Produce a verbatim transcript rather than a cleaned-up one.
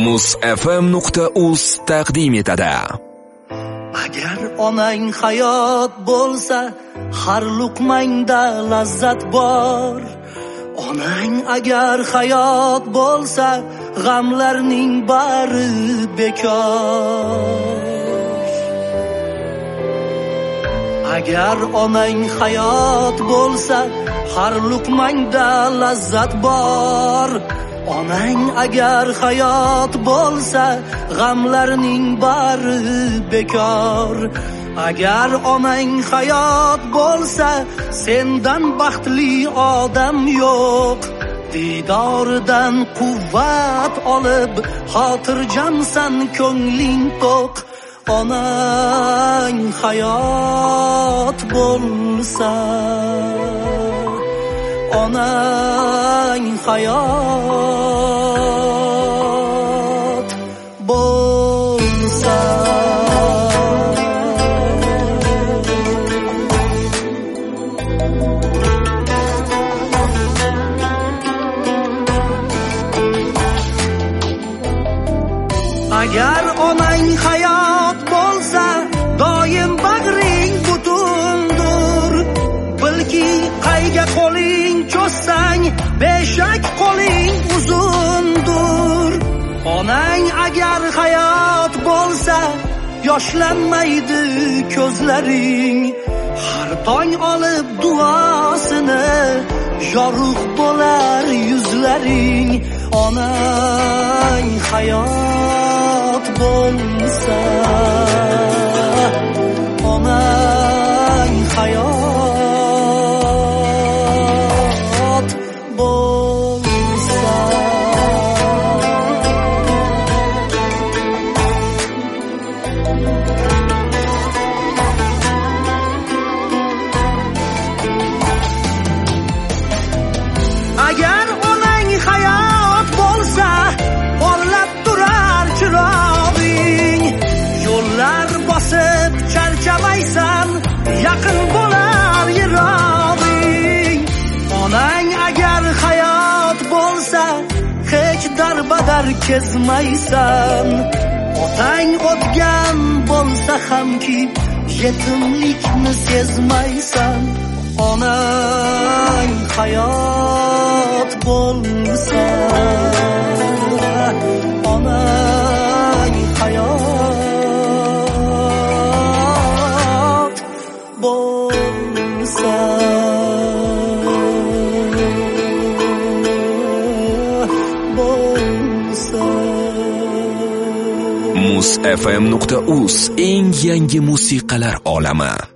muz f m nuqta uz taqdim etadi. Agar onang hayot bo'lsa, har luqmangda lazzat bor. Onang agar hayot bo'lsa, g'amlarning bari bekor. Agar onang hayot bo'lsa, har luqmangda lazzat bor. Onang agar hayot bo'lsa, g'amlarning bari bekor. Agar onang hayot bo'lsa, sendan baxtli odam yo'q. Didoridan quvvat olib, xotirjamsan, ko'ngling to'q. Onang hayot bo'lsa, onang hayot bo'lsa. Agar onang hayot bo'lsa, doim bag'ring butundir. Bilki qayga qo'ling cho'ssang, beshak qo'ling uzundir. Onang agar hayot bo'lsa, yoshlanmaydi ko'zlaring. Har tong olib duosini, yorug' bo'lar yuzlaring. Onang hayot bo'lsa, onang hayot bo'lsa. Agar onang hayot bo'lsa, porlab turar chirog'ing. Yo'llar bosib charchamaysan, yaqin bo'lar yirog'ing. Onang agar hayot bo'lsa, hech darbadar kezmaysan. Otang o'tgan bo'lsa hamki, yetimlikni sezmaysan. Onang hayot bo'lsa, onang hayot bo'lsa. muz f m nuqta uz eng yangi musiqalar olami.